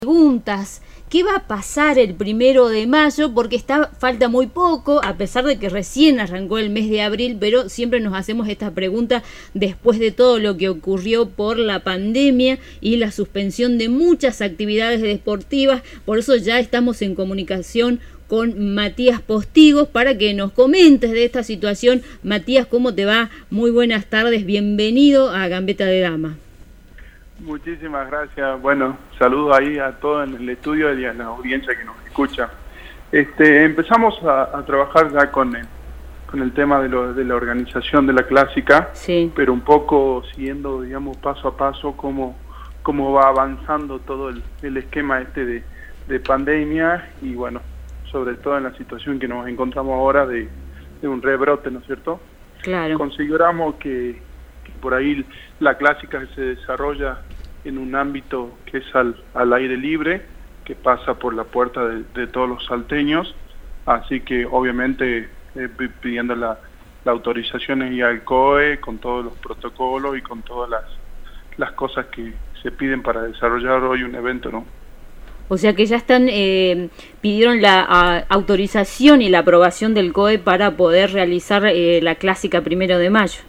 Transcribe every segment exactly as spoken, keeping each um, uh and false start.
Preguntas, ¿qué va a pasar el primero de mayo? Porque está, falta muy poco, a pesar de que recién arrancó el mes de abril, pero siempre nos hacemos esta pregunta después de todo lo que ocurrió por la pandemia y la suspensión de muchas actividades deportivas. Por eso ya estamos en comunicación con Matías Postigos para que nos comentes de esta situación. Matías, ¿cómo te va? Muy buenas tardes, bienvenido a Gambeta de Dama. Muchísimas gracias. Bueno, saludos ahí a todos en el estudio y a la audiencia que nos escucha. Este, empezamos a, a trabajar ya con el, con el tema de, lo, de la organización de la clásica, sí. Pero un poco siguiendo, digamos, paso a paso cómo, cómo va avanzando todo el, el esquema este de, de pandemia y bueno, sobre todo en la situación que nos encontramos ahora de, de un rebrote, ¿no es cierto? Claro. Consideramos que, que por ahí la clásica se desarrolla en un ámbito que es al, al aire libre, que pasa por la puerta de, de todos los salteños, así que obviamente eh, pidiendo la, la autorización y al C O E, con todos los protocolos y con todas las, las cosas que se piden para desarrollar hoy un evento, ¿no? O sea que ya están, eh, pidieron la a, autorización y la aprobación del C O E para poder realizar eh, la clásica primero de mayo.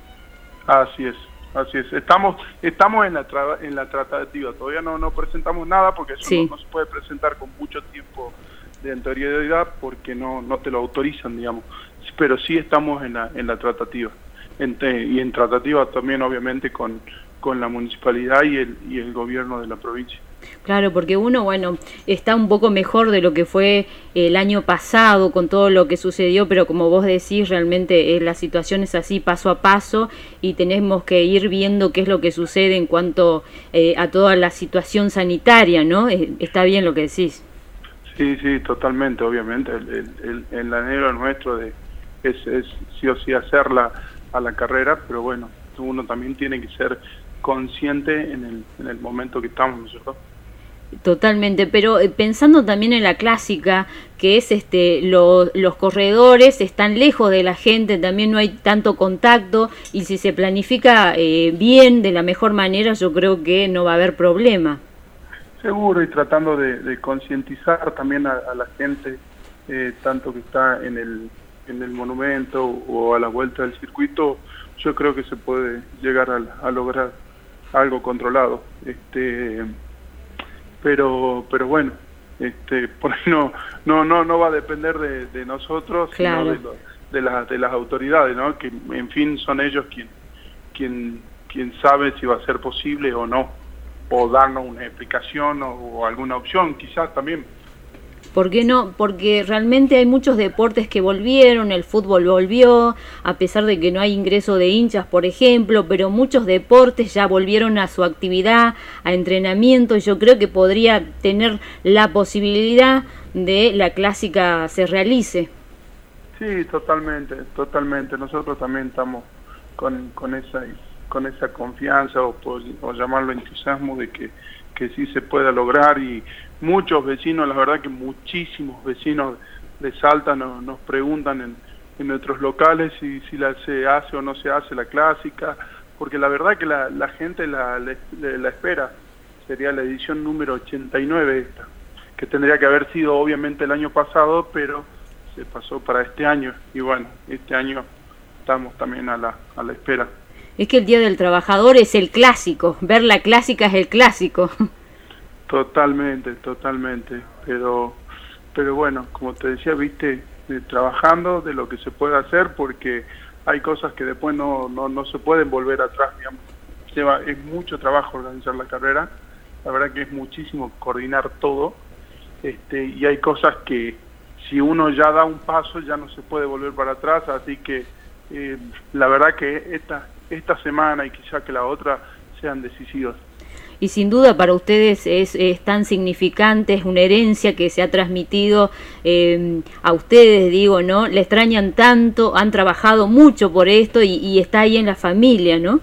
Así es. Así es, estamos estamos en la tra en la tratativa, todavía no, no presentamos nada porque eso sí. no, no se puede presentar con mucho tiempo de anterioridad porque no no te lo autorizan, digamos, pero sí estamos en la en la tratativa, en te, y en tratativa también obviamente con, con la municipalidad y el, y el gobierno de la provincia. Claro, porque uno, bueno, está un poco mejor de lo que fue el año pasado con todo lo que sucedió, pero como vos decís, realmente eh, la situación es así paso a paso y tenemos que ir viendo qué es lo que sucede en cuanto eh, a toda la situación sanitaria, ¿no? Eh, está bien lo que decís. Sí, sí, totalmente, obviamente. El, el, el, el anhelo nuestro de es, es sí o sí hacerla a la carrera, pero bueno, uno también tiene que ser consciente en el, en el momento que estamos, ¿no es cierto? Totalmente, pero pensando también en la clásica, que es este lo, los corredores están lejos de la gente, también no hay tanto contacto y si se planifica eh, bien, de la mejor manera, yo creo que no va a haber problema. Seguro, y tratando de, de concientizar también a, a la gente, eh, tanto que está en el, en el monumento o a la vuelta del circuito, yo creo que se puede llegar a, a lograr algo controlado. Este... pero pero bueno, este por ahí no no no no va a depender de, de nosotros, claro. sino de, lo, de las de las autoridades, ¿no? Que en fin son ellos quien quien quien sabe si va a ser posible o no, o darnos una explicación o, o alguna opción quizás también. ¿Por qué no? Porque realmente hay muchos deportes que volvieron, el fútbol volvió, a pesar de que no hay ingreso de hinchas, por ejemplo, pero muchos deportes ya volvieron a su actividad, a entrenamiento, y yo creo que podría tener la posibilidad de la clásica se realice. Sí, totalmente, totalmente. Nosotros también estamos con, con esa con esa confianza o, o llamarlo entusiasmo de que, que sí se pueda lograr, y muchos vecinos, la verdad que muchísimos vecinos de Salta nos, nos preguntan en, en nuestros locales si, si la, se hace o no se hace la clásica, porque la verdad que la, la gente la, la, la espera. Sería la edición número ochenta y nueve esta, que tendría que haber sido obviamente el año pasado, pero se pasó para este año, y bueno, este año estamos también a la, a la espera. Es que el Día del Trabajador es el clásico, ver la clásica es el clásico. Totalmente, totalmente, pero pero bueno, como te decía, viste, eh, trabajando de lo que se puede hacer, porque hay cosas que después no, no, no se pueden volver atrás, digamos. Lleva, es mucho trabajo organizar la carrera, la verdad que es muchísimo coordinar todo, este, y hay cosas que si uno ya da un paso ya no se puede volver para atrás, así que eh, la verdad que esta, esta semana y quizá que la otra sean decisivas. Y sin duda para ustedes es, es tan significante, es una herencia que se ha transmitido eh, a ustedes, digo, ¿no? Le extrañan tanto, han trabajado mucho por esto y, y está ahí en la familia, ¿no?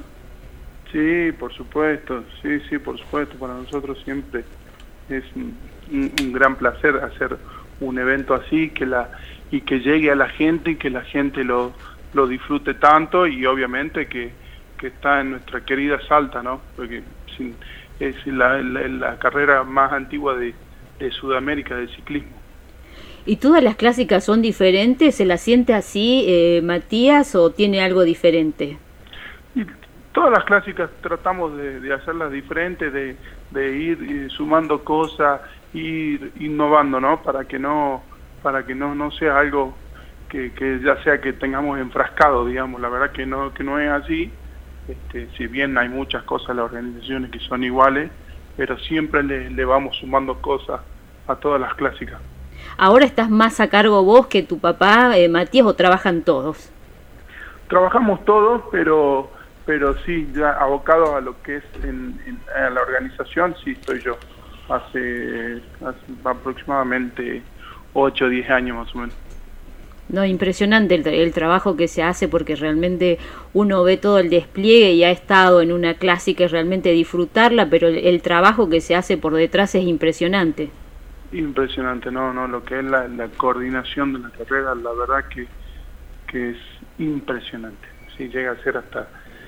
Sí, por supuesto, sí, sí, por supuesto, para nosotros siempre es un, un gran placer hacer un evento así, que la y que llegue a la gente y que la gente lo, lo disfrute tanto, y obviamente que, que está en nuestra querida Salta, ¿no? Porque sin es la, la, la carrera más antigua de, de Sudamérica de ciclismo. ¿Y todas las clásicas son diferentes? ¿Se las siente así, eh, Matías, o tiene algo diferente? Y todas las clásicas tratamos de, de hacerlas diferentes, de, de ir eh, sumando cosas, ir innovando, ¿no? Para que no, para que no, no sea algo que, que ya sea que tengamos enfrascado, digamos. La verdad que no, que no es así. Este, si bien hay muchas cosas en las organizaciones que son iguales, pero siempre le, le vamos sumando cosas a todas las clásicas. ¿Ahora estás más a cargo vos que tu papá, eh, Matías, o trabajan todos? Trabajamos todos, pero pero sí, ya abocado a lo que es en, en a la organización, sí estoy yo. Hace, hace aproximadamente ocho o diez años más o menos. No, impresionante el, el trabajo que se hace, porque realmente uno ve todo el despliegue y ha estado en una clásica y realmente disfrutarla, pero el, el trabajo que se hace por detrás es impresionante. Impresionante, no, no, lo que es la, la coordinación de la carrera, la verdad que, que es impresionante. Sí, llega a ser hasta,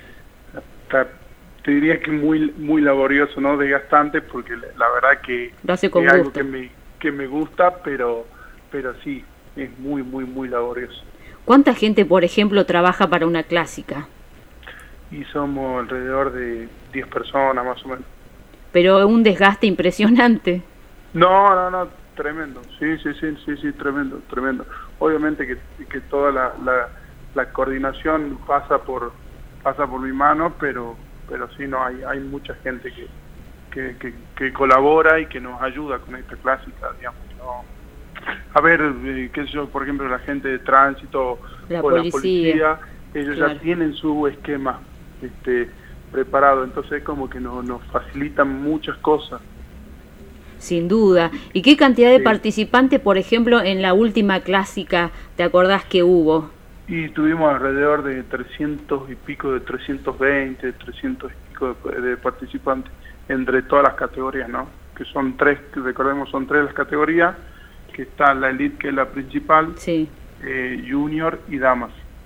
hasta te diría que muy muy laborioso, no desgastante, porque la verdad que lo hace con es algo gusto. que me que me gusta, pero pero sí, es muy muy muy laborioso. ¿Cuánta gente, por ejemplo, trabaja para una clásica? Y somos alrededor de diez personas más o menos. Pero un desgaste impresionante. No, no, no, tremendo, sí, sí, sí, sí, sí, tremendo, tremendo. Obviamente que, que toda la, la, la coordinación pasa por pasa por mi mano, pero pero sí, no, hay hay mucha gente que, que, que, que colabora y que nos ayuda con esta clásica, digamos, ¿no? A ver, eh, qué sé yo, por ejemplo, la gente de tránsito la o policía. la policía, ellos Claro. ya tienen su esquema este, preparado, entonces como que nos, nos facilitan muchas cosas. Sin duda. ¿Y qué cantidad de Sí. participantes, por ejemplo, en la última clásica, te acordás que hubo? Y tuvimos alrededor de trescientos y pico, de trescientos veinte, trescientos y pico de, de participantes entre todas las categorías, ¿no? Que son tres, que recordemos, son tres las categorías, que está la elite, que es la principal, Sí. eh, junior y damas.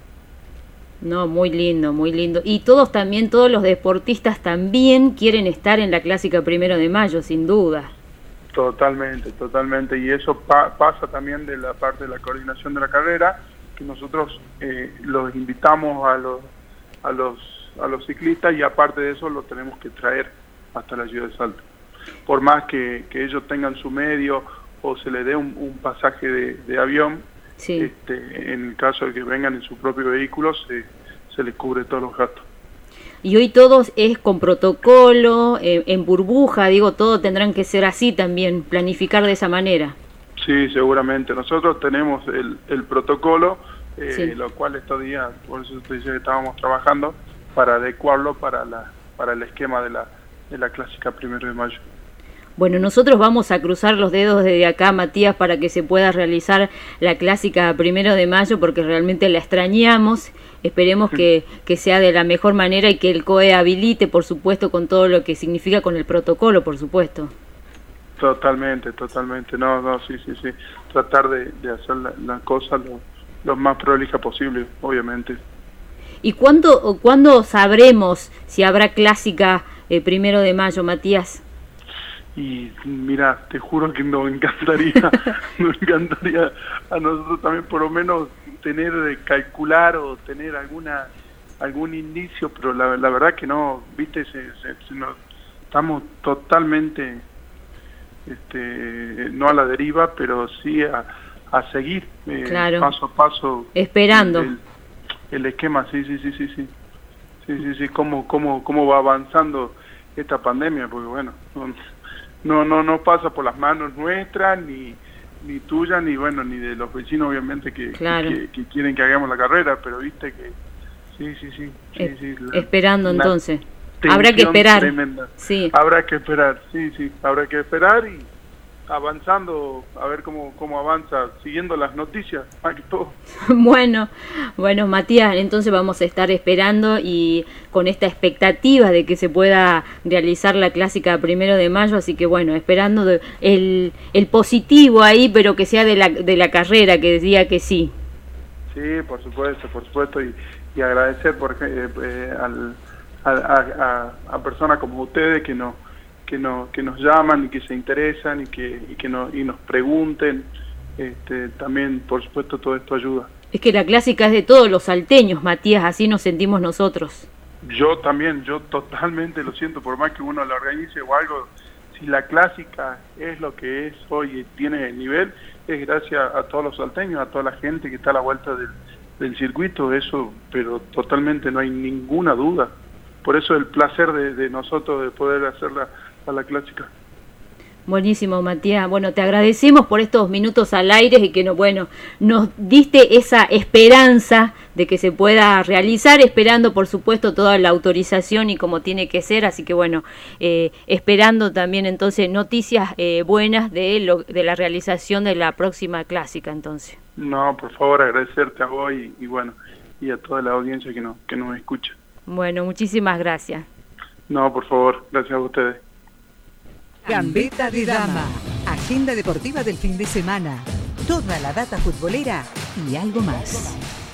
No, muy lindo, muy lindo. Y todos también, todos los deportistas también quieren estar en la clásica Primero de Mayo, sin duda. Totalmente, totalmente. Y eso pa pasa también de la parte de la coordinación de la carrera, que nosotros eh, los invitamos a los, a los a los ciclistas, y aparte de eso los tenemos que traer hasta la ciudad de Salta. Por más que, que ellos tengan su medio o se les dé un, un pasaje de, de avión, Sí. este, en el caso de que vengan en su propio vehículo, se, se les cubre todos los gastos. Y hoy todos es con protocolo, eh, en burbuja, digo, todo tendrán que ser así también, planificar de esa manera. Sí, seguramente. Nosotros tenemos el, el protocolo, eh, Sí. lo cual estos días, por eso te decía que estábamos trabajando para adecuarlo para la para el esquema de la de la clásica Primero de Mayo. Bueno, nosotros vamos a cruzar los dedos desde acá, Matías, para que se pueda realizar la clásica Primero de Mayo, porque realmente la extrañamos. Esperemos que, que sea de la mejor manera y que el C O E habilite, por supuesto, con todo lo que significa, con el protocolo, por supuesto. Totalmente, totalmente. No, no, sí, sí, sí. Tratar de, de hacer la, la cosa lo, lo más prolija posible, obviamente. ¿Y cuándo, cuándo sabremos si habrá clásica eh, Primero de Mayo, Matías? Y mira, te juro que nos encantaría, nos encantaría a nosotros también por lo menos tener, eh, calcular o tener alguna algún indicio, pero la, la verdad que no, viste, se, se, se nos, estamos totalmente, este, no a la deriva, pero sí a, a seguir eh, Claro. paso a paso. Esperando. El, el esquema, sí, sí, sí, sí, sí, sí, sí, sí, cómo, cómo, cómo va avanzando esta pandemia, porque bueno, no, no, no, no pasa por las manos nuestras, ni, ni tuyas, ni bueno, ni de los vecinos, obviamente, que, Claro. que, que quieren que hagamos la carrera, pero viste que, sí, sí, sí, sí, Es- sí la- esperando una entonces. Habrá que tensión esperar. tremenda. Sí. Habrá que esperar, sí, sí, habrá que esperar y avanzando, a ver cómo, cómo avanza, siguiendo las noticias, más que todo. Bueno, bueno, Matías, entonces vamos a estar esperando y con esta expectativa de que se pueda realizar la clásica Primero de Mayo, así que bueno, esperando de- el, el positivo ahí, pero que sea de la, de la carrera, que diga que sí. Sí, por supuesto, por supuesto, y, y agradecer por, eh, eh, al, a, a, a, a personas como ustedes que nos que, no, que nos llaman y que se interesan y que, y que no, y nos pregunten. Este, también, por supuesto, todo esto ayuda. Es que la clásica es de todos los salteños, Matías, así nos sentimos nosotros. Yo también, yo totalmente lo siento, por más que uno la organice o algo, si la clásica es lo que es hoy y tiene el nivel, es gracias a todos los salteños, a toda la gente que está a la vuelta del, del circuito, eso, pero totalmente no hay ninguna duda. Por eso el placer de, de nosotros de poder hacerla a la clásica. Buenísimo, Matías. Bueno, te agradecemos por estos minutos al aire y que no, bueno, nos diste esa esperanza de que se pueda realizar, esperando por supuesto toda la autorización y como tiene que ser, así que bueno, eh, esperando también entonces noticias eh, buenas de, lo, de la realización de la próxima clásica entonces. No, por favor, agradecerte a vos y, y bueno, y a toda la audiencia que nos, que nos escucha. Bueno, muchísimas gracias. No, por favor, gracias a ustedes. Gambeta de Dama, agenda deportiva del fin de semana, toda la data futbolera y algo más.